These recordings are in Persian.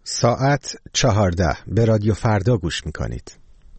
ساعت 14 به رادیو فردا گوش میکنید.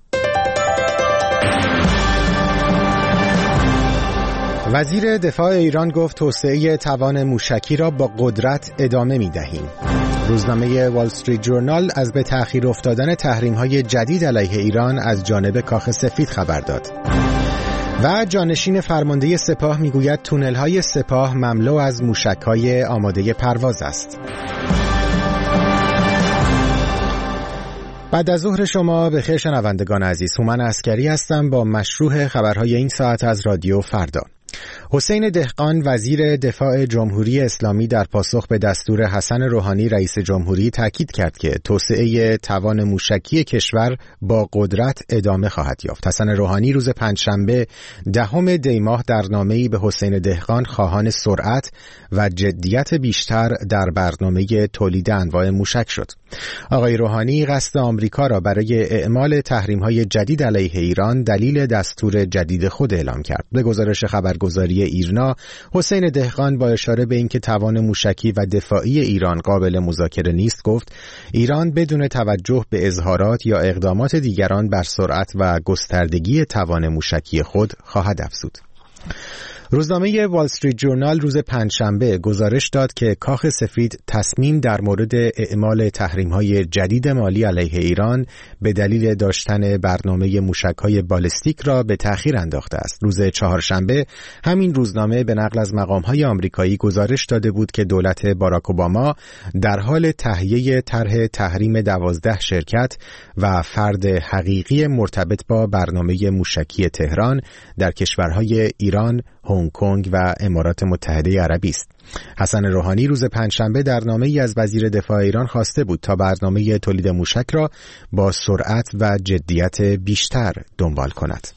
وزیر دفاع ایران گفت توسعه توان موشکی را با قدرت ادامه میدهیم. روزنامه وال استریت جورنال از به تأخیر افتادن تحریم‌های جدید علیه ایران از جانب کاخ سفید خبر داد. و جانشین فرمانده سپاه میگوید تونل‌های سپاه مملو از موشک‌های آماده پرواز است. بعد از ظهر شما بخیر شنوندگان عزیز، هومن عسکری هستم با مشروع خبرهای این ساعت از رادیو فردا. حسین دهقان وزیر دفاع جمهوری اسلامی در پاسخ به دستور حسن روحانی رئیس جمهوری تاکید کرد که توسعه توان موشکی کشور با قدرت ادامه خواهد یافت. حسن روحانی روز پنجشنبه 10 دی ماه در نامه‌ای به حسین دهقان خواهان سرعت و جدیت بیشتر در برنامه تولید انواع موشک شد. آقای روحانی قصد آمریکا را برای اعمال تحریم‌های جدید علیه ایران دلیل دستور جدید خود اعلام کرد. به گزارش خبرگزاری ایرنا، حسین دهقان با اشاره به اینکه توان موشکی و دفاعی ایران قابل مذاکره نیست گفت ایران بدون توجه به اظهارات یا اقدامات دیگران بر سرعت و گستردگی توان موشکی خود خواهد افزود. روزنامه وال استریت جورنال روز پنجشنبه گزارش داد که کاخ سفید تصمیم در مورد اعمال تحریم‌های جدید مالی علیه ایران به دلیل داشتن برنامه موشک‌های بالستیک را به تأخیر انداخته است. روز چهارشنبه همین روزنامه به نقل از مقام‌های آمریکایی گزارش داده بود که دولت باراک اوباما در حال تهیه طرح تحریم 12 شرکت و فرد حقیقی مرتبط با برنامه موشکی تهران در کشورهای ایران، هنگ کنگ و امارات متحده عربی است. حسن روحانی روز پنجشنبه در نامه‌ای از وزیر دفاع ایران خواسته بود تا برنامه تولید موشک را با سرعت و جدیت بیشتر دنبال کند.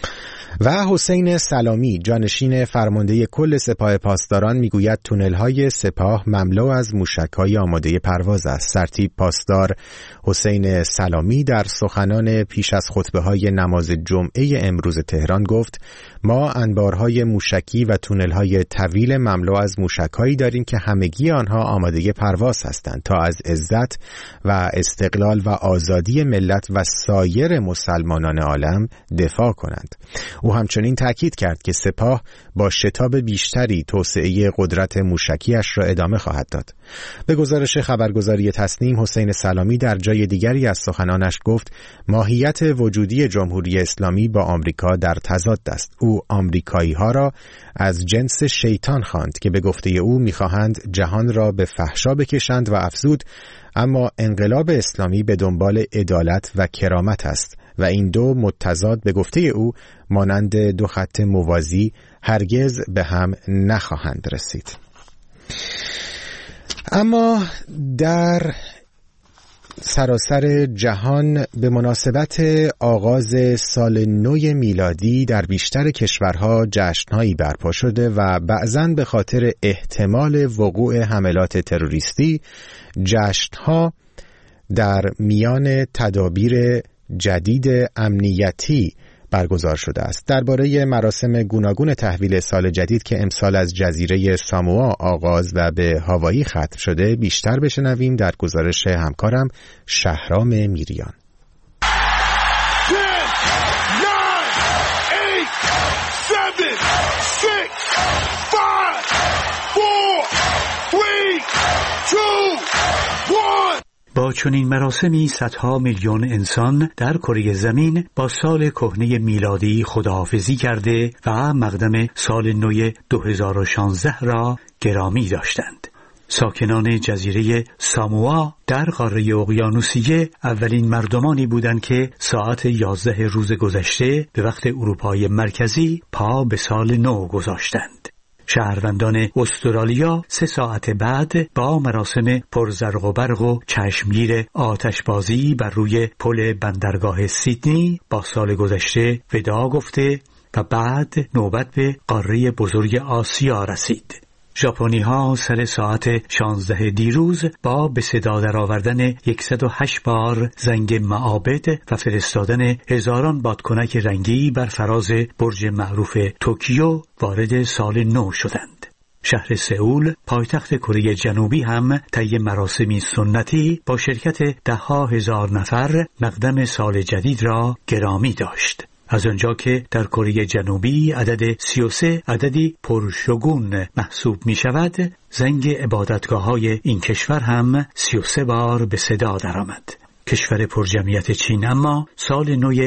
و حسین سلامی جانشین فرمانده کل سپاه پاسداران میگوید تونل‌های سپاه مملو از موشک‌های آماده پرواز است. سرتیپ پاسدار حسین سلامی در سخنان پیش از خطبه‌های نماز جمعه امروز تهران گفت ما انبارهای موشکی و تونل‌های طویل مملو از موشک‌هایی داریم که همگی آنها آماده پرواز هستند تا از عزت و استقلال و آزادی ملت و سایر مسلمانان عالم دفاع کنند. او همچنین تاکید کرد که سپاه با شتاب بیشتری توسعه قدرت موشکیش را ادامه خواهد داد. به گزارش خبرگزاری تسنیم، حسین سلامی در جای دیگری از سخنانش گفت ماهیت وجودی جمهوری اسلامی با آمریکا در تضاد است. او آمریکایی‌ها را از جنس شیطان خواند که به گفته او می‌خواهند جهان را به فحشا بکشند و افزود اما انقلاب اسلامی به دنبال عدالت و کرامت است و این دو متضاد به گفته او مانند دو خط موازی هرگز به هم نخواهند رسید. اما در سراسر جهان به مناسبت آغاز سال نو میلادی در بیشتر کشورها جشن‌هایی برپا شده و بعضاً به خاطر احتمال وقوع حملات تروریستی جشن‌ها در میان تدابیر جدید امنیتی برگزار شده است. درباره مراسم گوناگون تحویل سال جدید که امسال از جزیره ساموا آغاز و به هاوایی ختم شده بیشتر بشنویم در گزارش همکارم شهرام میریان. 10, 9, 8, 7, 6, 5, 4, 3, 2, 1. با چنین مراسمی صدها میلیون انسان در کره زمین با سال کهنه میلادی خداحافظی کرده و مقدم سال نو 2016 را گرامی داشتند. ساکنان جزیره ساموا در قاره اقیانوسیه اولین مردمانی بودند که ساعت 11 روز گذشته به وقت اروپای مرکزی پا به سال نو گذاشتند. شهروندان استرالیا 3 ساعت بعد با مراسم پرزرق و برق و چشمگیر آتشبازی بر روی پل بندرگاه سیدنی با سال گذشته وداع گفته و بعد نوبت به قاره بزرگ آسیا رسید. ژاپنی‌ها سر ساعت 16 دیروز با به صدا درآوردن 108 بار زنگ معابد و فرستادن هزاران بادکنک رنگی بر فراز برج معروف توکیو وارد سال نو شدند. شهر سئول، پایتخت کره جنوبی هم طی مراسمی سنتی با شرکت ده‌ها هزار نفر مقدم سال جدید را گرامی داشت. از آنجا که در کره جنوبی عدد 33 عددی پرشگون محسوب می شود، زنگ عبادتگاه‌های این کشور هم 33 بار به صدا درآمد. کشور پرجمعیت چین اما سال نو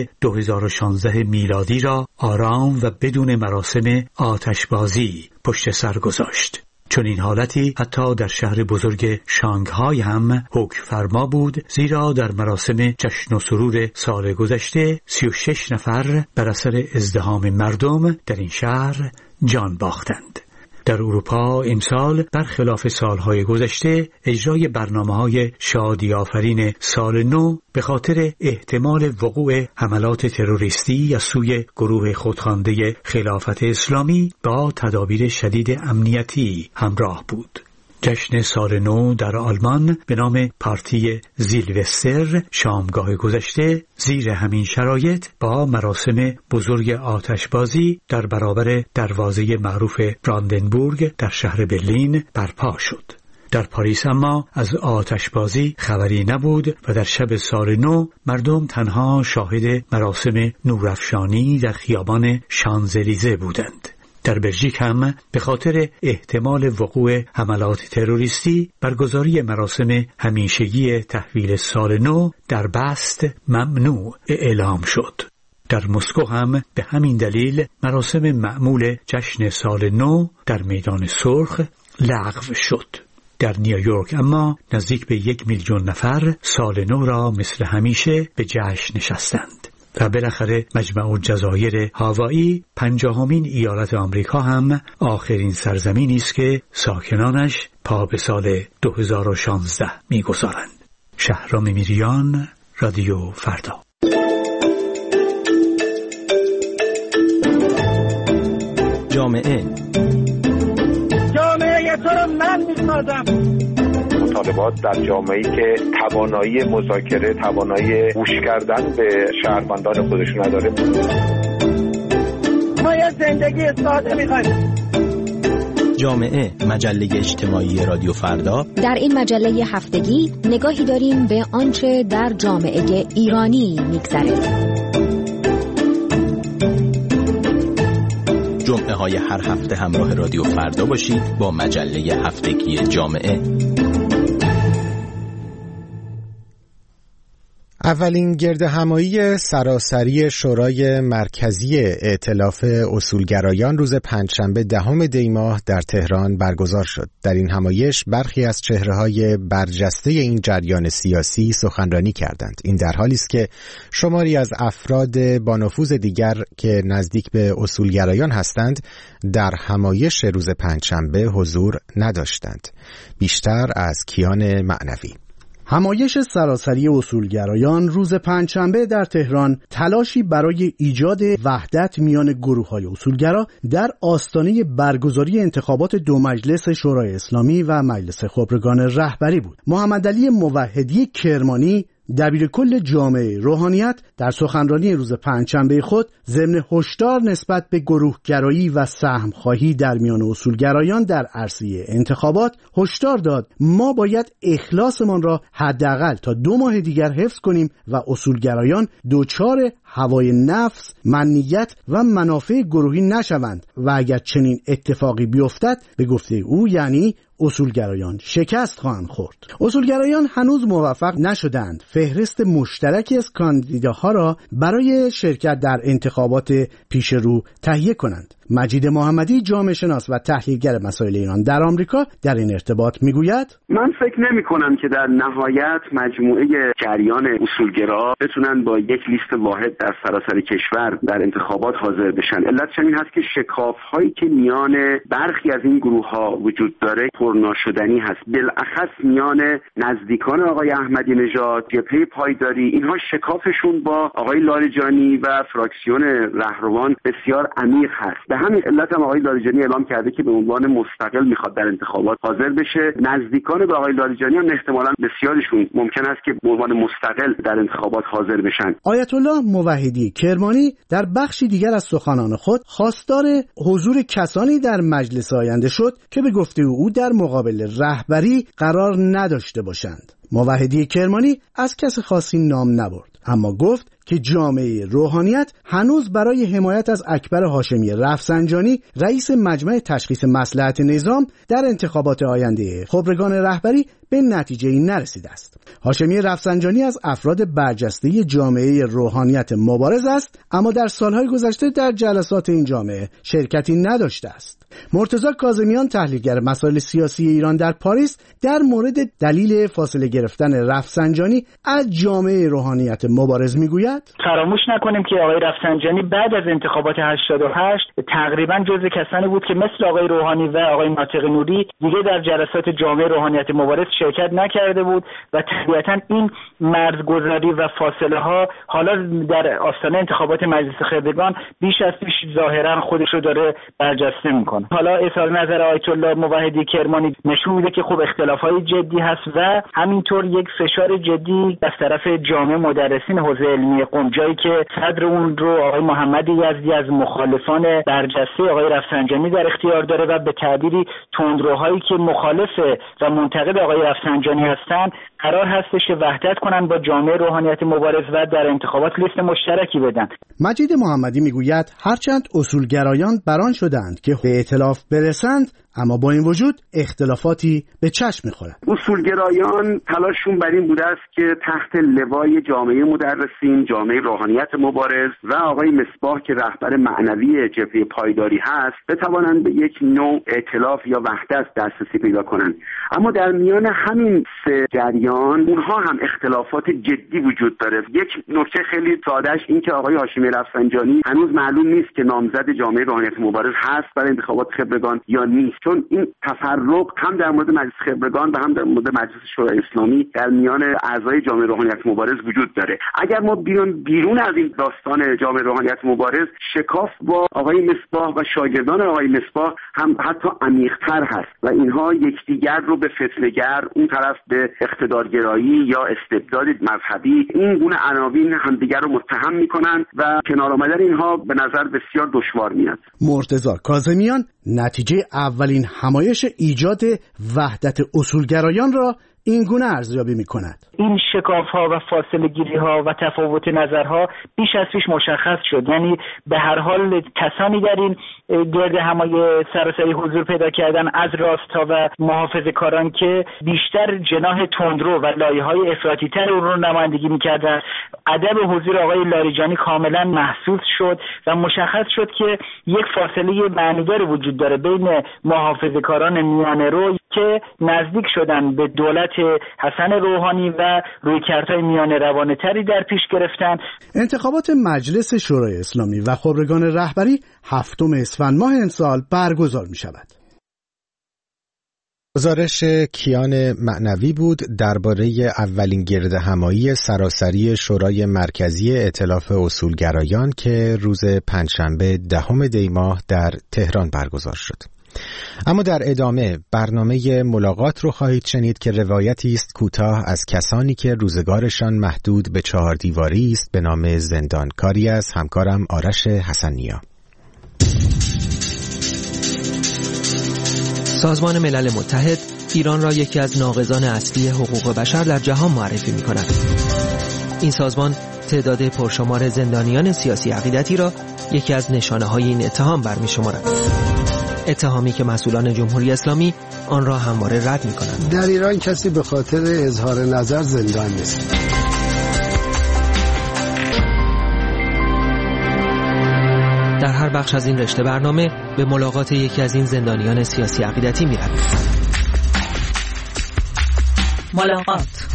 2016 میلادی را آرام و بدون مراسم آتشبازی پشت سر گذاشت. چون این حالتی حتی در شهر بزرگ شانگهای هم حکم فرما بود، زیرا در مراسم جشن و سرور سال گذشته 36 نفر بر اثر ازدحام مردم در این شهر جان باختند. در اروپا امسال برخلاف سالهای گذشته اجرای برنامه‌های شادی آفرین سال نو به خاطر احتمال وقوع حملات تروریستی از سوی گروه خودخوانده خلافت اسلامی با تدابیر شدید امنیتی همراه بود. جشن سال نو در آلمان به نام پارتی زیلوستر شامگاه گذشته زیر همین شرایط با مراسم بزرگ آتشبازی در برابر دروازه معروف براندنبورگ در شهر برلین برپا شد. در پاریس اما از آتشبازی خبری نبود و در شب سال نو مردم تنها شاهد مراسم نورافشانی در خیابان شانزلیزه بودند. در بلژیک هم به خاطر احتمال وقوع حملات تروریستی برگزاری مراسم همیشگی تحویل سال نو در بست ممنوع اعلام شد. در مسکو هم به همین دلیل مراسم معمول جشن سال نو در میدان سرخ لغو شد. در نیویورک اما نزدیک به 1 میلیون نفر سال نو را مثل همیشه به جشن نشستند. و بالاخره مجمع الجزایر هاوایی 50مین ایالت آمریکا هم آخرین سرزمینی است که ساکنانش پا به سال 2016 می‌گذارند. شهرام میریان، رادیو فردا. جامعه تو رو من می‌سازم. مطالبات در جامعه‌ای که توانایی مذاکره، توانایی گوش کردن به شهروندان خودشون نداره. ما یه زندگی ساده می‌خوایم. جامعه، مجله اجتماعی رادیو فردا. در این مجله هفتگی نگاهی داریم به آنچه در جامعه ایرانی می‌گذرد. جمعه های هر هفته همراه رادیو فردا باشید با مجله هفتگی جامعه. اولین گردهمایی سراسری شورای مرکزی ائتلاف اصولگرایان روز پنجشنبه 10 دی ماه در تهران برگزار شد. در این همایش برخی از چهره‌های برجسته این جریان سیاسی سخنرانی کردند. این در حالی است که شماری از افراد با نفوذ دیگر که نزدیک به اصولگرایان هستند در همایش روز پنجشنبه حضور نداشتند. بیشتر از کیان معنوی. همایش سراسری اصولگرایان روز پنجشنبه در تهران تلاشی برای ایجاد وحدت میان گروه‌های اصولگرا در آستانه برگزاری انتخابات 2 مجلس شورای اسلامی و مجلس خبرگان رهبری بود. محمدعلی موحدی کرمانی دبیر کل جامعه روحانیت در سخنرانی روز پنجشنبه خود ضمن هشدار نسبت به گروهگرایی و سهمخواهی در میان اصولگرایان در عرصه انتخابات هشدار داد ما باید اخلاصمان را حداقل تا 2 ماه دیگر حفظ کنیم و اصولگرایان دچار هوای نفس، منیت و منافع گروهی نشوند و اگر چنین اتفاقی بیفتد به گفته او یعنی اصولگرایان شکست خواهند خورد. اصولگرایان هنوز موفق نشدند فهرست مشترکی از کاندیداها را برای شرکت در انتخابات پیش رو تهیه کنند. مجید محمدی جامعه شناس و تحلیلگر مسائل ایران در آمریکا در این ارتباط میگوید من فکر نمی کنم که در نهایت مجموعه جریان اصولگرا بتونن با یک لیست واحد در سراسر کشور در انتخابات حاضر بشن. علتش این هست که شکاف‌هایی که میان برخی از این گروه‌ها وجود داره پرناشدنی هست. بالاخص میان نزدیکان آقای احمدی نژاد، جبهه پایداری، اینها شکافشون با آقای لاریجانی و فراکسیون رهروان بسیار عمیق هست. به همین علت هم آقای لاریجانی اعلام کرده که به عنوان مستقل میخواد در انتخابات حاضر بشه. نزدیکان به آقای لاریجانی هم احتمالاً بسیارشون ممکن است که به عنوان مستقل در انتخابات حاضر بشن. آیت الله موحدی کرمانی در بخشی دیگر از سخنان خود خواستار حضور کسانی در مجلس آینده شد که به گفته او در مقابل رهبری قرار نداشته باشند. موحدی کرمانی از کس خاصی نام نبرد، اما گفت که جامعه روحانیت هنوز برای حمایت از اکبر هاشمی رفسنجانی رئیس مجمع تشخیص مصلحت نظام در انتخابات آینده خبرگان رهبری به نتیجه‌ای نرسیده است. هاشمی رفسنجانی از افراد برجسته جامعه روحانیت مبارز است، اما در سالهای گذشته در جلسات این جامعه شرکتی نداشته است. مرتضی کاظمیان تحلیلگر مسائل سیاسی ایران در پاریس در مورد دلیل فاصله گرفتن رفسنجانی از جامعه روحانیت مبارز میگوید: فراموش نکنیم که آقای رفسنجانی بعد از انتخابات 88 تقریبا جزو کسانی بود که مثل آقای روحانی و آقای ناطق نوری دیگه در جلسات جامعه روحانیت مبارز شرکت نکرده بود و طبیعتا این مرزگذاری و فاصله ها حالا در آستانه انتخابات مجلس خبرگان بیش از پیش ظاهرا خودش رو داره برجسته میکنه. حالا اظهار نظر آیت الله موحدی کرمانی نشون میده که خب اختلافات جدی هست و همینطور یک فشار جدی از طرف جامعه مدرسین حوزه علمی قم، جایی که صدر اون رو آقای محمد یزدی از مخالفان برجسته آقای رفسنجانی در اختیار داره و به تعبیری تندروهایی که مخالف و منتقد آقای رفسنجانی هستند قرار هستش که وحدت کنن با جامعه روحانیت مبارز و در انتخابات لیست مشترکی بدن. مجید محمدی میگوید هرچند اصولگرایان بران شدند که به ائتلاف برسند، اما با این وجود اختلافاتی به چشم می‌خورد. اصولگرایان تلاششون بر این بوده است که تحت لوای جامعه مدرسین، جامعه روحانیت مبارز و آقای مصباح که رهبر معنوی جبهه پایداری هست بتوانند به یک نوع ائتلاف یا وحدت دسترسی پیدا کنند. اما در میان همین سه جریان اونها هم اختلافات جدی وجود داره. یک نکته خیلی سادهش این که آقای هاشمی رفسنجانی هنوز معلوم نیست که نامزد جامعه روحانیت مبارز هست برای انتخابات خبرگان یا نیست، چون این تفرق هم در مورد مجلس خبرگان و هم در مورد مجلس شورای اسلامی در میان اعضای جامعه روحانیت مبارز وجود داره. اگر ما بیرون از این داستان جامعه روحانیت مبارز، شکاف با آقای مصباح و شاگردان آقای مصباح هم حتی عمیق‌تر هست و اینها یکدیگر رو به فتنه‌گر، اون طرف به اقتدارگرایی یا استبداد مذهبی، این گونه عناوین همدیگر رو متهم می‌کنند و کنار آمدن اینها به نظر بسیار دشوار میاد. مرتضی کاظمیان نتیجه اولین همایش ایجاد وحدت اصولگرایان را این گونه ارزیابی می‌کند. این شکاف‌ها و فاصله گیری‌ها و تفاوت نظرها بیش از پیش مشخص شد. یعنی به هر حال کسانی در این گرد همایی سراسری حضور پیدا کردن از راستا و محافظه‌کاران که بیشتر جناح تندرو و لایه‌های افراطی‌تر اون رو نمایندگی می‌کردند. عدم حضور آقای لاریجانی کاملا محسوس شد و مشخص شد که یک فاصله معنیدار وجود داره بین محافظه‌کاران میانه‌رو که نزدیک شدن به دولت حسن روحانی و رویکردهای میانه روانه تری در پیش گرفتن. انتخابات مجلس شورای اسلامی و خبرگان رهبری 7 اسفند ماه امسال برگزار می شود. گزارش کیان معنوی بود درباره اولین گرد همایی سراسری شورای مرکزی ائتلاف اصولگرایان که روز پنجشنبه 10 دی ماه در تهران برگزار شد. اما در ادامه برنامه ملاقات رو خواهید شنید که روایتی است کوتاه از کسانی که روزگارشان محدود به 4 دیواری است به نام زندان، کاری از همکارم آرش حسنیا. سازمان ملل متحد ایران را یکی از ناقضان اصلی حقوق بشر در جهان معرفی می‌کند. این سازمان تعداد پرشمار زندانیان سیاسی عقیدتی را یکی از نشانه‌های این اتهام برمی‌شمارد. اتهامی که مسئولان جمهوری اسلامی آن را همواره رد می‌کنند. در ایران کسی به خاطر اظهار نظر زندان نیست. در هر بخش از این رشته برنامه به ملاقات یکی از این زندانیان سیاسی عقیدتی می‌رویم. ملاقات.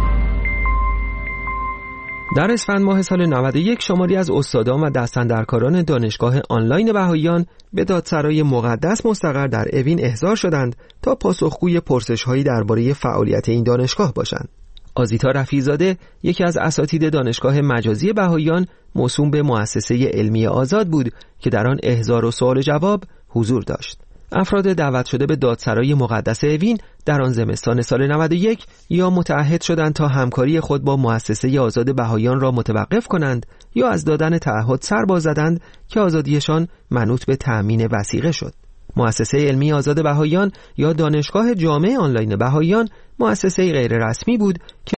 در اسفند ماه سال 91 شماری از استادان و دستاندرکاران دانشگاه آنلاین بهائیان به دادسرای مقدس مستقر در اوین احضار شدند تا پاسخگوی پرسش‌هایی درباره فعالیت این دانشگاه باشند. آزیتا رفیع‌زاده یکی از اساتید دانشگاه مجازی بهائیان موسوم به مؤسسه علمی آزاد بود که در آن احضار و سوال و جواب حضور داشت. افراد دعوت شده به دادسرای مقدس اوین در آن زمستان سال 91 یا متعهد شدند تا همکاری خود با مؤسسه آزاد بهائیان را متوقف کنند یا از دادن تعهد سر باز زدند که آزادیشان منوط به تأمین وثیقه شد. مؤسسه علمی آزاد بهائیان یا دانشگاه جامع آنلاین بهائیان مؤسسه غیر رسمی بود که